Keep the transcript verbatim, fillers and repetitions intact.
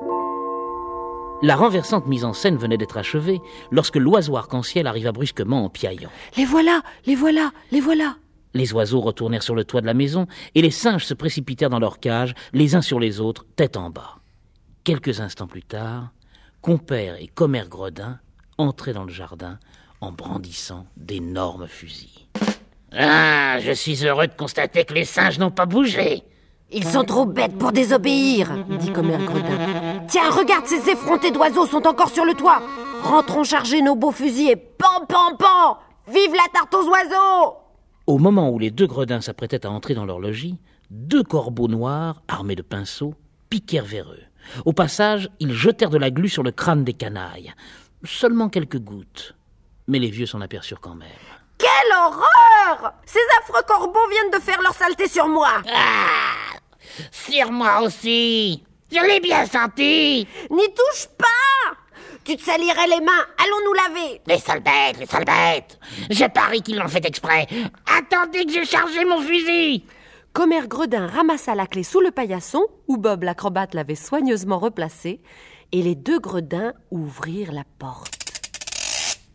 La renversante mise en scène venait d'être achevée lorsque l'oiseau arc-en-ciel arriva brusquement en piaillant. « Les voilà, les voilà, les voilà !» Les oiseaux retournèrent sur le toit de la maison et les singes se précipitèrent dans leur cage, les uns sur les autres, tête en bas. Quelques instants plus tard, Compère et Commère Gredin entraient dans le jardin en brandissant d'énormes fusils. « Ah, je suis heureux de constater que les singes n'ont pas bougé. » « Ils sont trop bêtes pour désobéir, » dit Commère Gredin. « Tiens, regarde, ces effrontés d'oiseaux sont encore sur le toit. Rentrons charger nos beaux fusils et pan, pan, pan. Vive la tarte aux oiseaux !» Au moment où les deux gredins s'apprêtaient à entrer dans leur logis, deux corbeaux noirs, armés de pinceaux, piquèrent vers eux. Au passage, ils jetèrent de la glu sur le crâne des canailles. Seulement quelques gouttes. Mais les vieux s'en aperçurent quand même. « Quelle horreur ! Ces affreux corbeaux viennent de faire leur saleté sur moi !»« Ah, sur moi aussi. Je l'ai bien senti. »« N'y touche pas. Tu te salirais les mains. Allons nous laver. »« Les sales bêtes, les sales bêtes. Je parie qu'ils l'ont fait exprès. Attendez que j'ai chargé mon fusil. » Commère Gredin ramassa la clé sous le paillasson, où Bob l'acrobate l'avait soigneusement replacée, et les deux gredins ouvrirent la porte.